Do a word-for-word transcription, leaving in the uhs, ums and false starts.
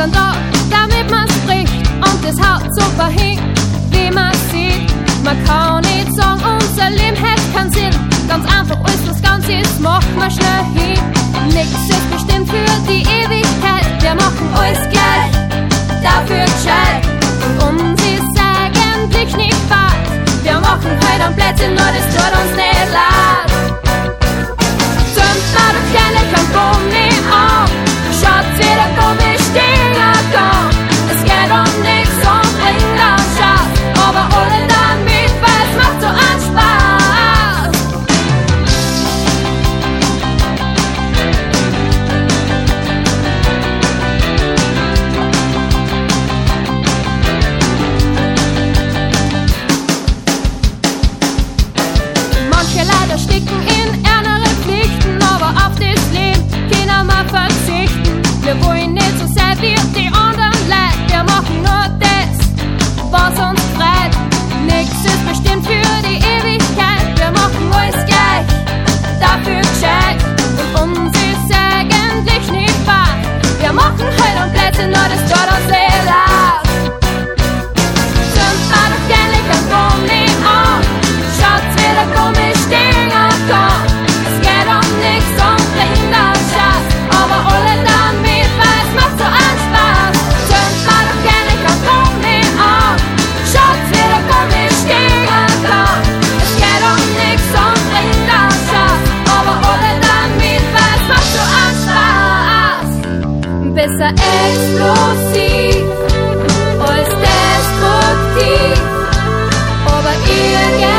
dann da, damit man's bricht und das haut super hin, wie man sieht. Man kann nicht sagen, unser Leben hätte keinen Sinn. Ganz einfach, alles was ganz ist, macht man schnell hin. Nix ist bestimmt für die Ewigkeit, wir machen alles gleich, dafür gescheit. Und uns ist eigentlich nicht wahr, wir machen halt am Plätzchen, nur das tut uns nicht leid. Zünd mal das kleine Kamponi an, schaut wie der Gummi stehen kann. Es geht um nix und bringt auch Schatz, aber alle dann mit, weil es macht so einen Spaß. Manche leider sticken in ärmere Pflichten, aber auf das Leben können wir verzichten. Wir wollen nicht so sein wie die anderen Leute, wir machen nur das, was uns freut. Nix ist bestimmt für die Ewigkeit, wir machen alles gleich, dafür gescheit. Und uns ist eigentlich nicht wahr, wir machen halt am Plätzchen, nur das tut uns nicht leid. Zünd mal doch gerne kein Gummi an, schaut wie der Gummi stehen kann. Es geht um nix und bringt auch Schatz, aber alle dann mit, weil es macht so einen Spaß. Zünd mal doch gerne kein Gummi an, schaut wie der Gummi stehen kann. Es geht um nix und bringt auch Schatz, aber alle dann mit, weil es macht so einen Spaß. Besser explosiv als destruktiv, aber irgendwie